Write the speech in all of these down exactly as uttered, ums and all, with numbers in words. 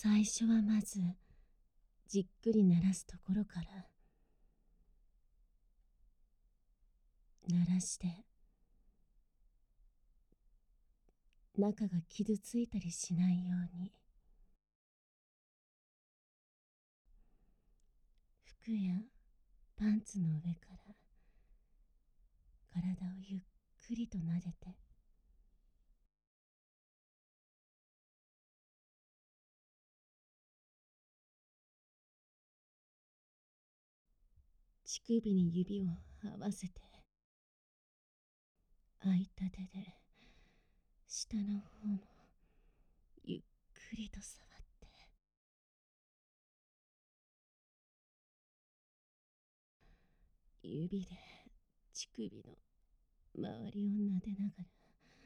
最初はまずじっくり鳴らすところから鳴らして、中が傷ついたりしないように、服やパンツの上から体をゆっくりと撫でて、乳首に指を合わせて、空いた手で下の方もゆっくりと触って、指で乳首の周りを撫でながら、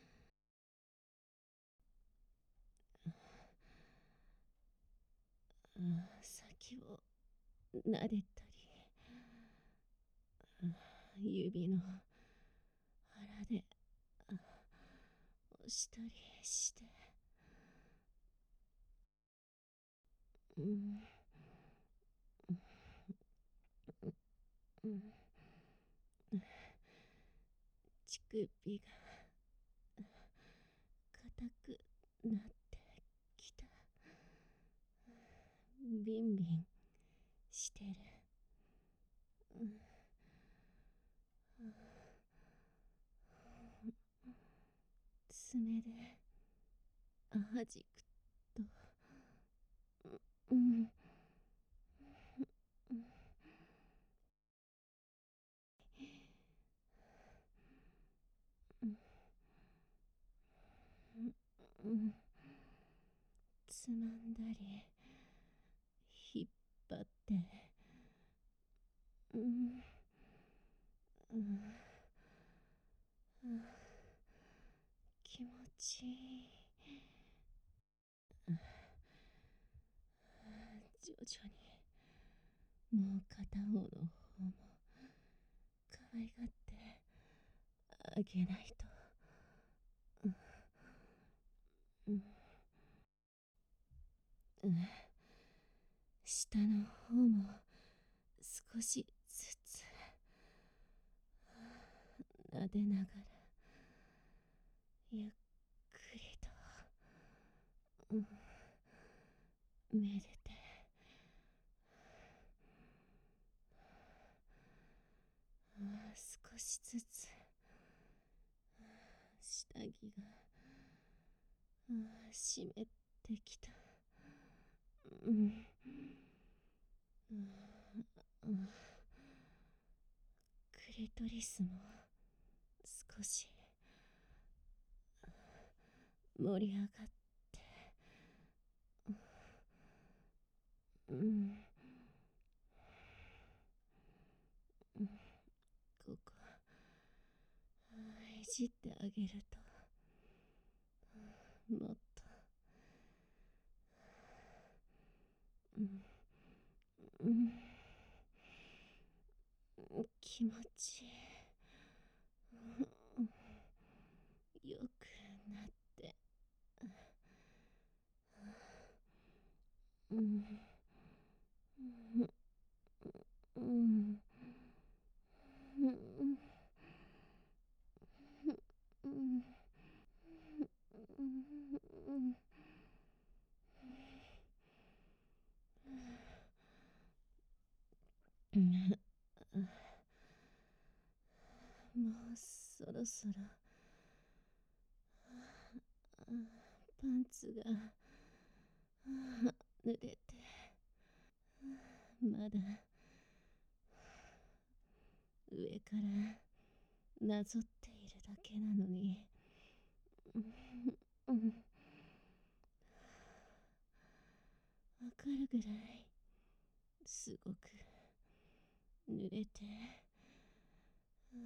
ああ先を撫でたり、あ指の腹であ押したりして、うん、うん、乳首が硬くなってきた。ビンビンしてる。うん、爪で弾くと、うん、うん、つまんだり引っ張って、うん、うん、うん、気持ちいい。徐々にもう片方の方も可愛がってあげないと。うん、うん、うん、下の方も少しずつ撫でながらゆっくりと、うん、めでて、少しずつ下着が湿ってきた。うん、うん、クリトリスも少し盛り上がって、うん、うん、ここいじってあげると、もっと、うん、うん、気持ちよくなって、うん、うん、うん、うん、うん、うん、うん、もうそろそろパンツが濡れて、まだ上からなぞっているだけなのに、うん、うん、わかるぐらいすごく濡れて、うん、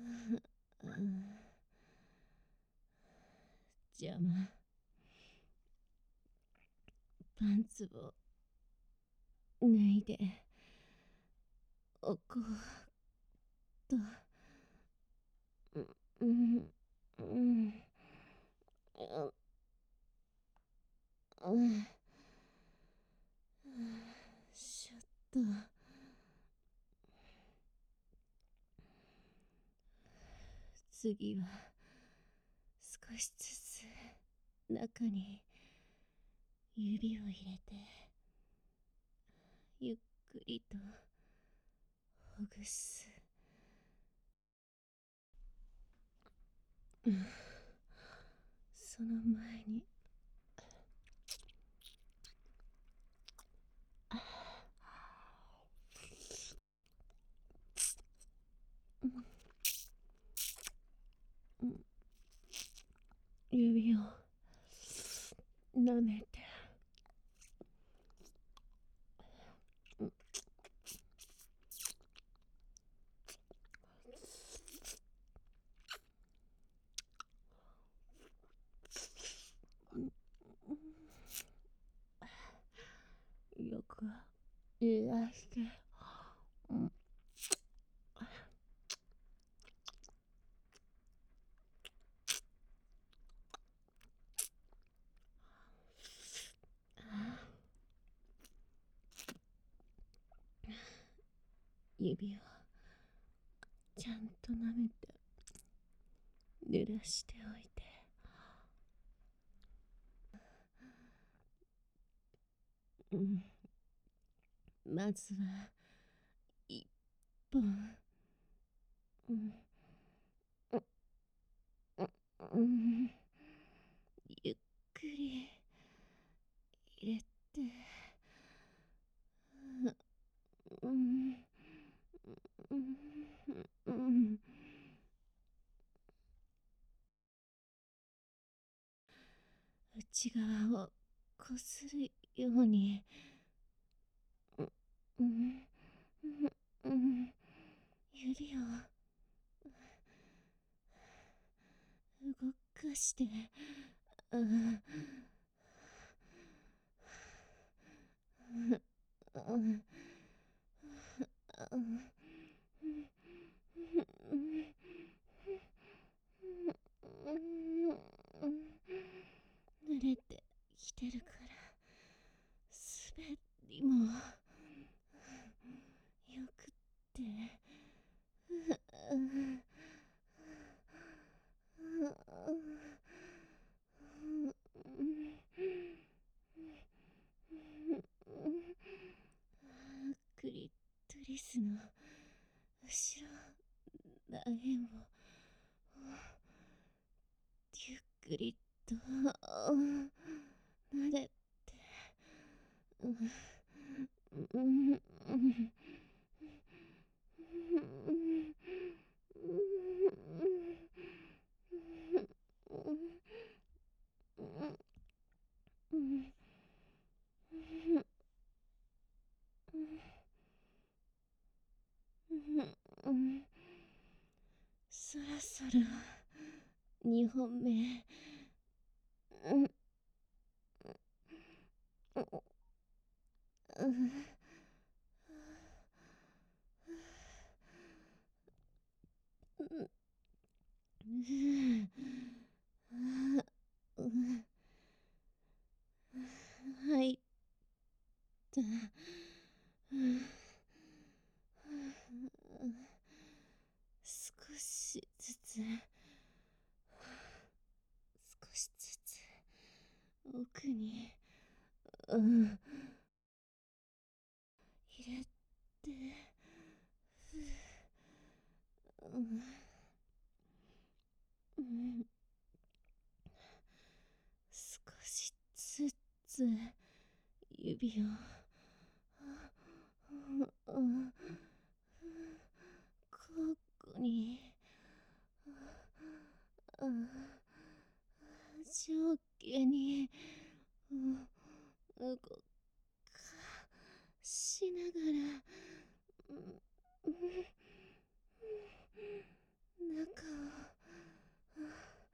邪魔。パンツを脱いでおこうと、うん、うん、うん、うん、 と。次は少しずつ中に指を入れてゆっくりとほぐす。その前に指を舐めて、よく揺らして、指をちゃんと舐めて濡らしておいて。うん、まずは一本、うん、うん、ゆっくり入れて、うん、うん、うん、内側をこするように、うん、うん、指を動かして、うん、うん、慣れてきてるから、滑りもよくって、クリトリスの後ろらへんをゆっくりと撫でて、うん、そろそろにほんめ、うん、うん、入った。少しずつ、少しずつ奥に、うん、入れて、うん、うん、少しずつ指を、うん、ここに、うん、上下に、うん、動かしながら、うん、中を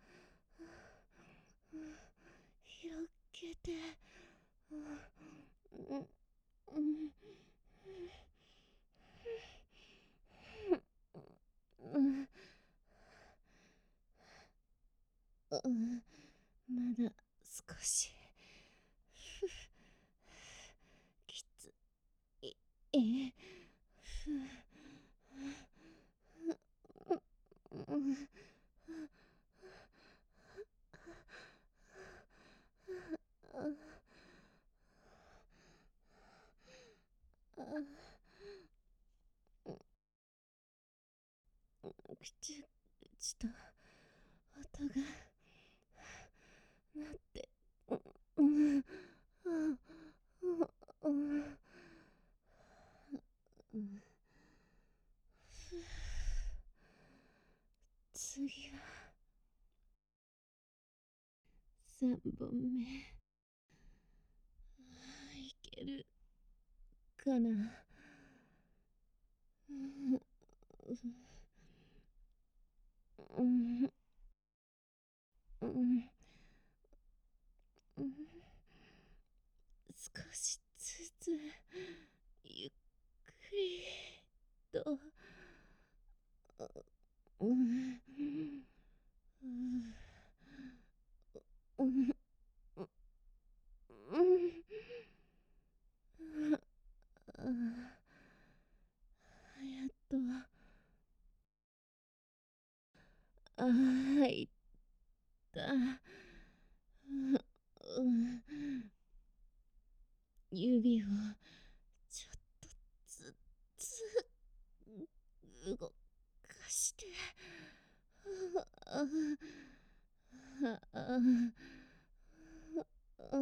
広げて、うん、うん、うん、うん、まだ少しきついえ、ふ、うん、くちゅくちと音がなって、うん、うん、うん、うん、次は三本目。いけるかな。うん、うん、うん、うん、少しずつゆっくりと、うん、うん、うん、うん、やっと、ああ、いった。うん、指をちょっとずつ動かして。ああ、ああ、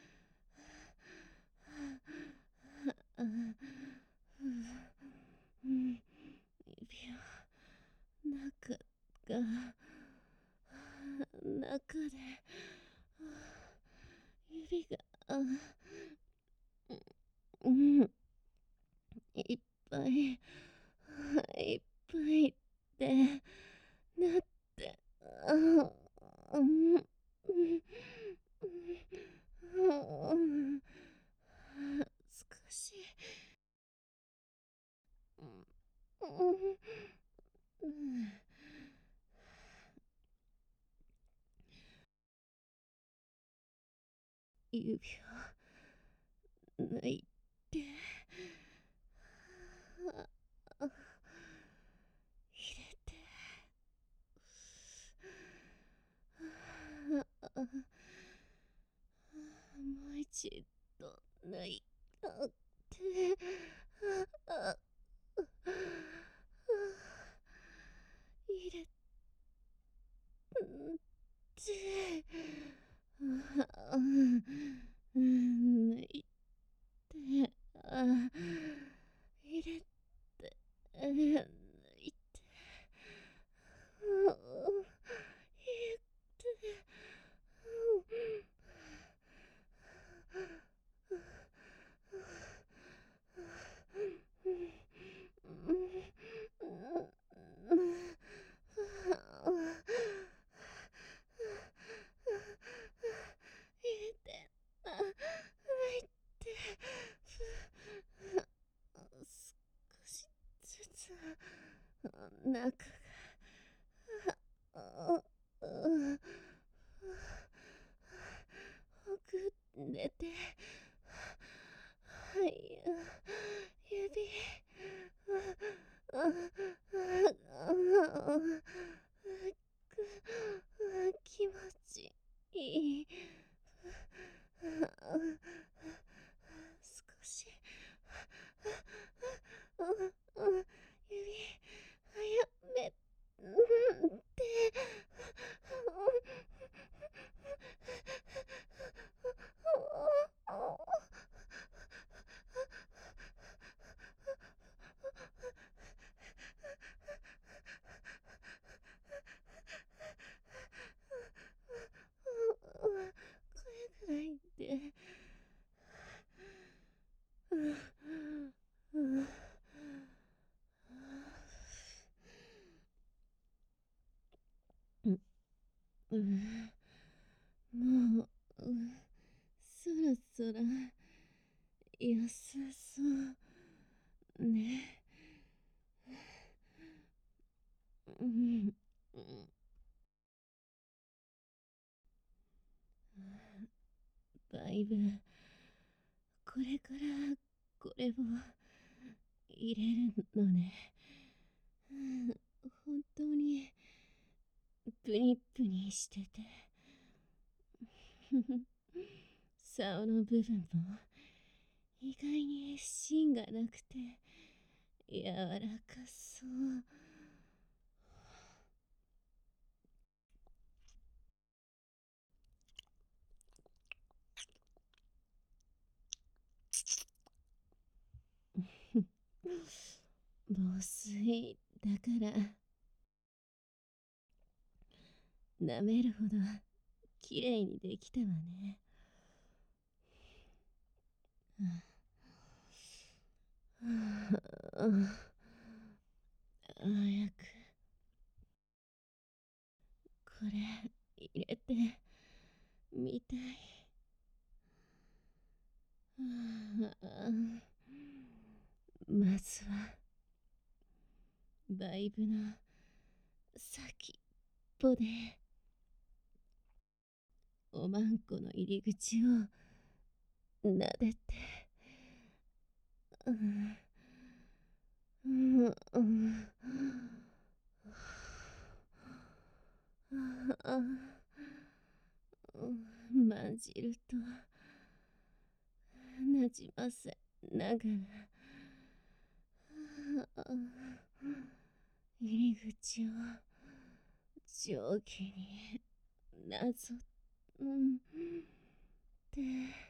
うん、指を中が中で指がうんいっぱいいっぱいでなってあうんうんうん少しうんうん指を抜いてあ入れてあもう一度抜いたってあ入れて抜いてあ入れて抜いて入れて入れてあ抜いて少しずつ中がほぐれてはい指ああ気持ちいい少し指早めてこれぐらいでうんもうそろそろ良さそうね。うんだいぶこれからこれを入れるのね。うん、本当にプニプニしてて。竿の部分も意外に芯がなくて柔らかそう。防水だから舐めるほどきれいにできたわね。早くこれ入れてみたい。まずはバイブの先っぽでおまんこの入り口を撫でて、うんうんうんまんじるとなじませながら入り口を上下になぞって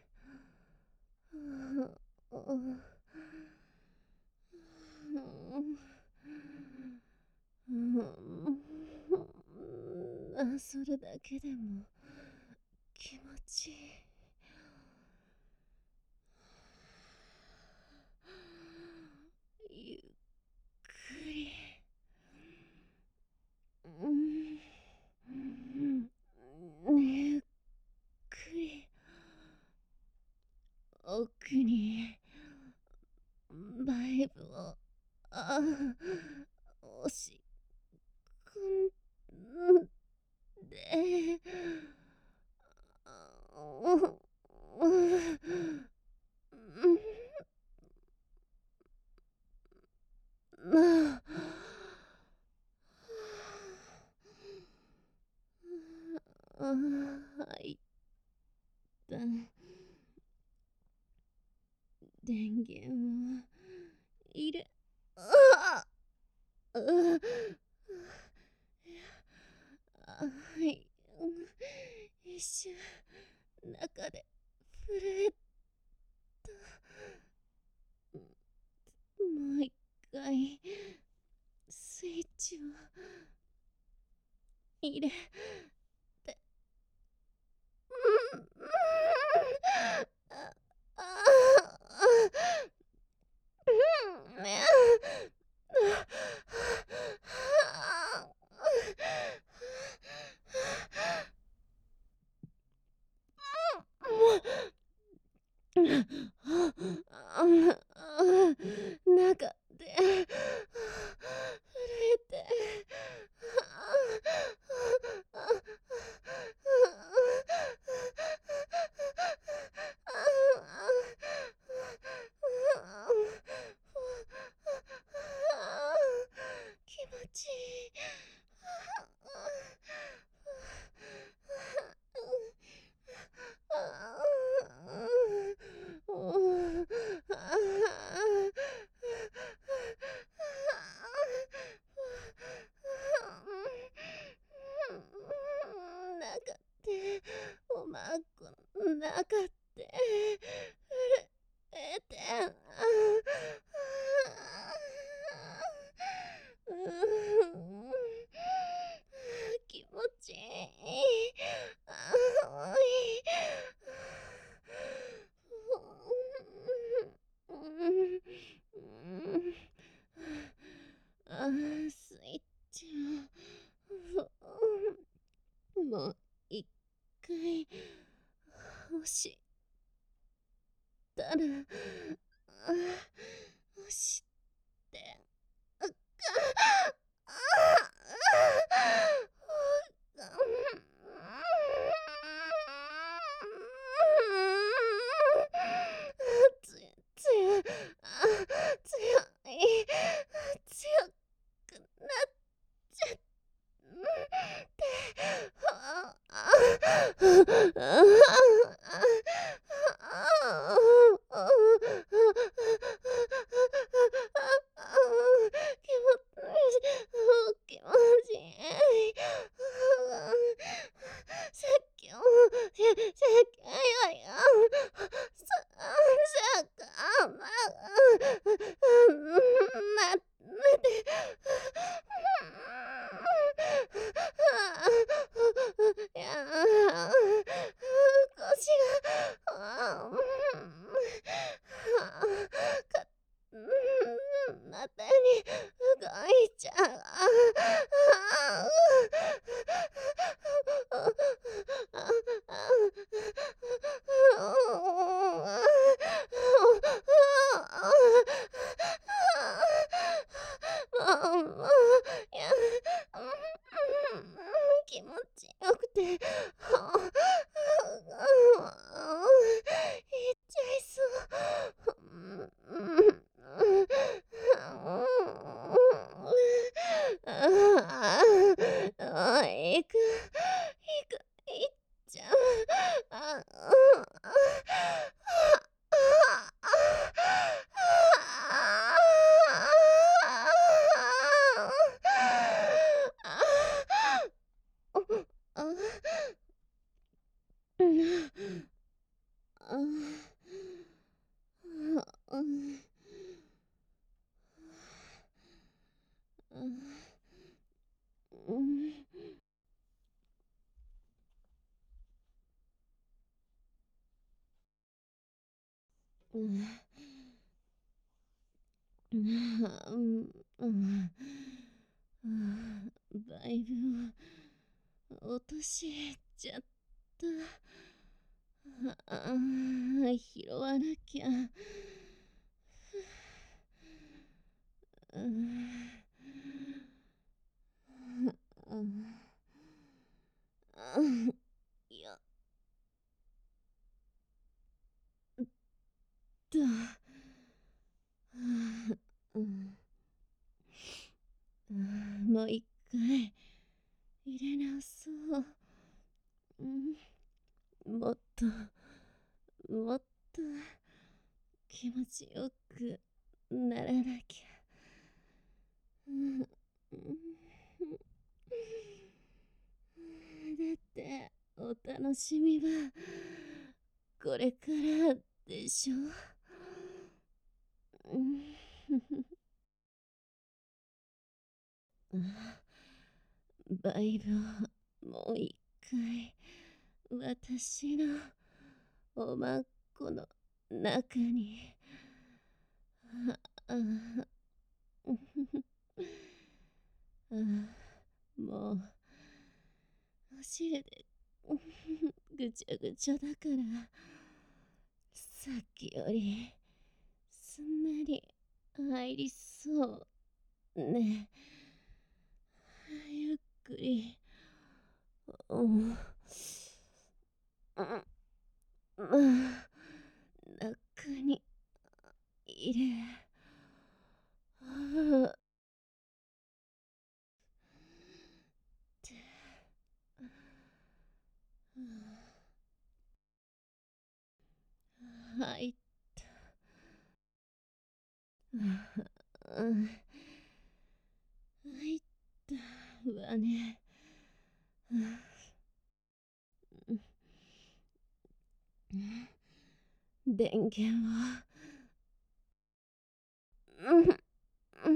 あ、それだけでも気持ちいい。ゆっくり、うん、ゆっくり奥にバイブをあ押し込んで、入った電源を入れ、ああ、はい、一瞬中で震えた。もう一回スイッチを入れて、ああ中で震えて、気持ちいい。中っておまんこの中って震えて、気持ちいい。あい。あ、スイッチをもう一回押したら、押してあっあつつやつやうん、うん、うん、うん、バイブを落としちゃった。ああ、拾わなきゃ。うん、うん、うん、やった。うん、うん、もう一回入れ直そう。うん、もっと、もっと気持ちよくならなきゃ。うん、だってお楽しみはこれからでしょ。うん、バイブをもう一回私のおまんこの中に。ああ、ああ、もうお汁でぐちゃぐちゃだからさっきよりすんなり入りそうね。ゆっくり、うん、うん、中に入れ、ああ、って、入った。うん、入ったわね。電源を、うん、うん、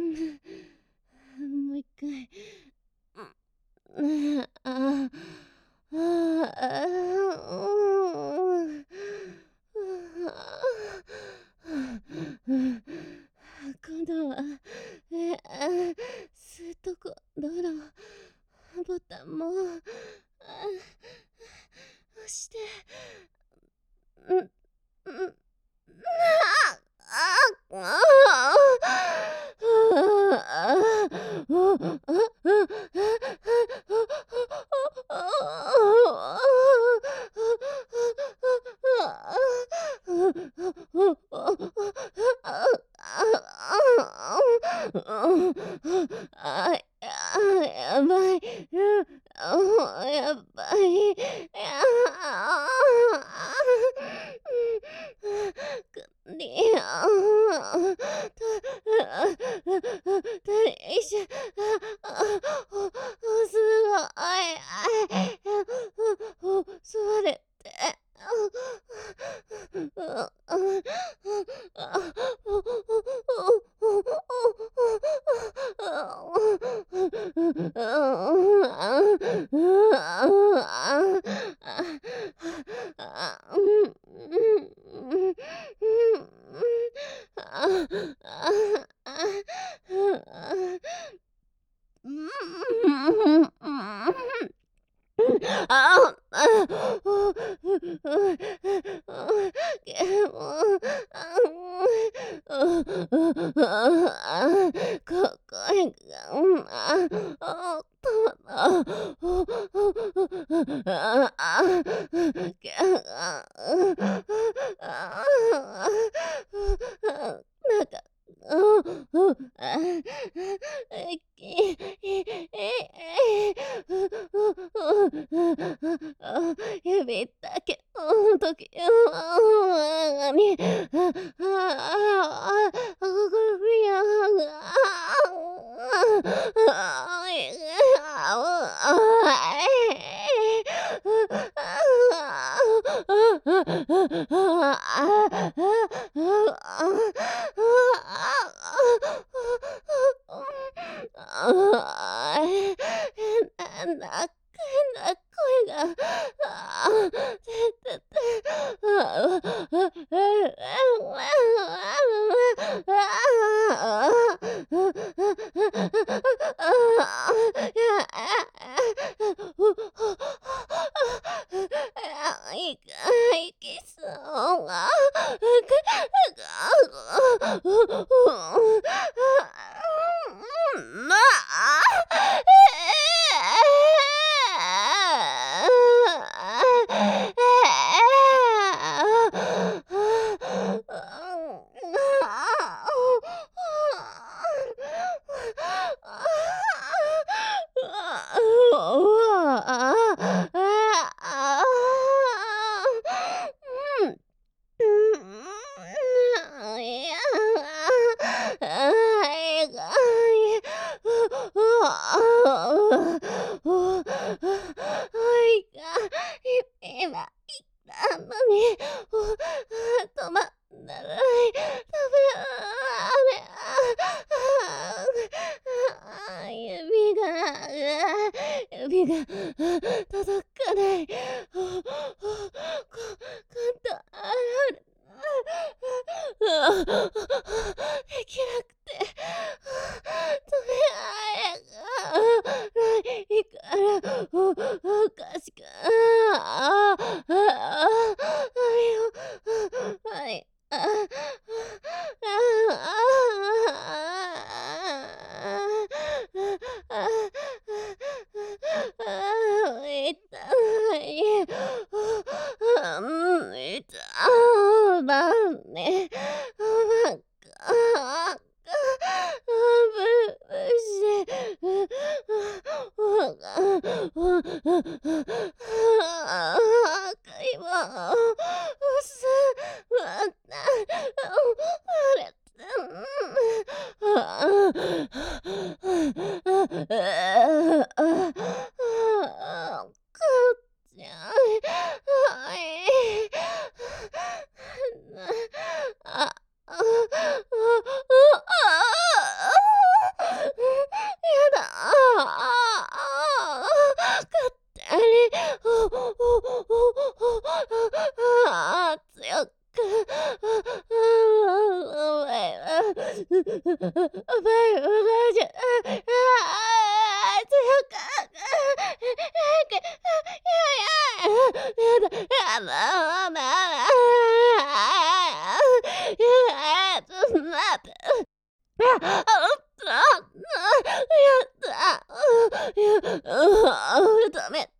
もう一回。うん、ああ、ああ、うん、今度は、え、あ、吸うところのボタンも、あ、押して、うん、うん、ああ、あ、やばい。あ、やばい。やあ、りあ、た、大丈夫。すごい。座れて。ああ、こ声が、うん、あ、おとあ、あ、あ、なんか、うん、うん、あ、え、き、え、え、指だけの時に、ああ、こりゃ、なんだな声が、ああ、ててて、ああ、ああ、 今なのに、止まらない。ダメ、あれ、あ指が、指が届かない。コントロールできなくて、止められないから、おかしく、ああ、ああ、はい、ああ、痛い。うん、痛いね。ばっか。ぶ赤いわ。すわな。あれ。ダメって。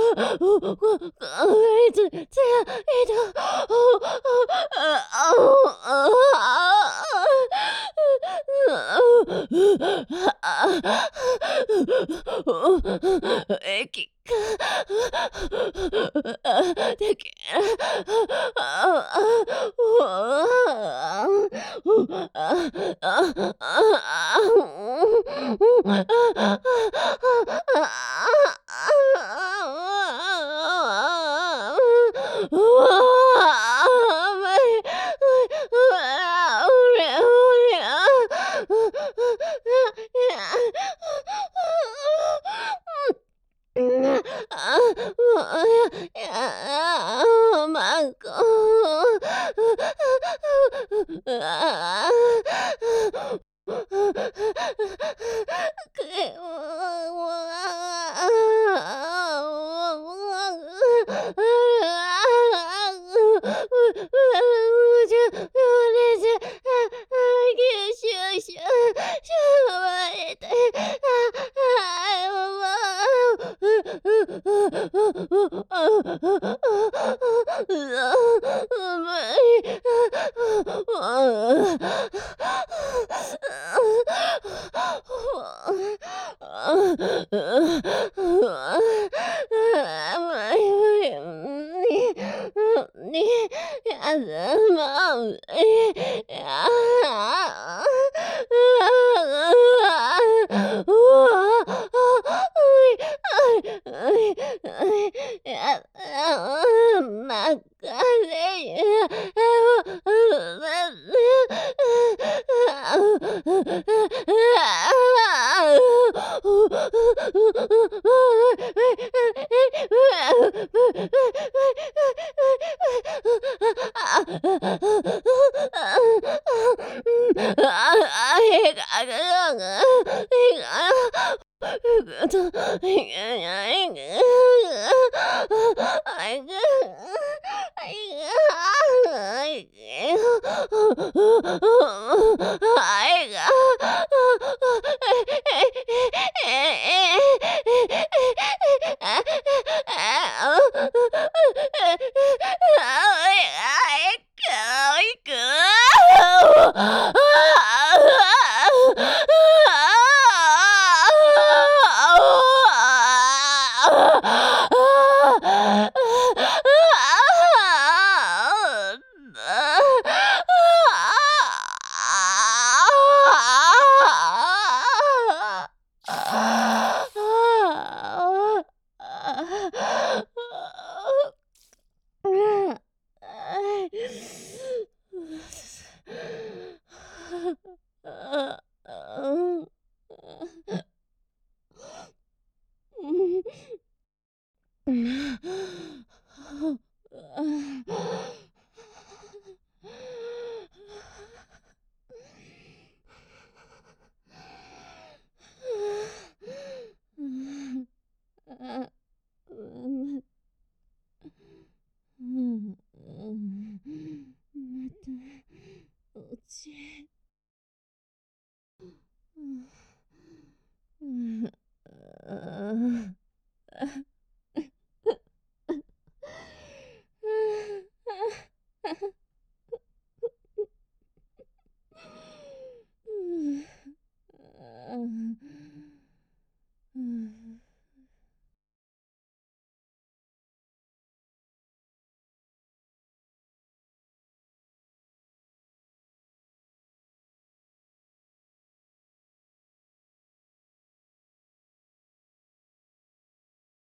息ができ愛が、えええ教育また落ち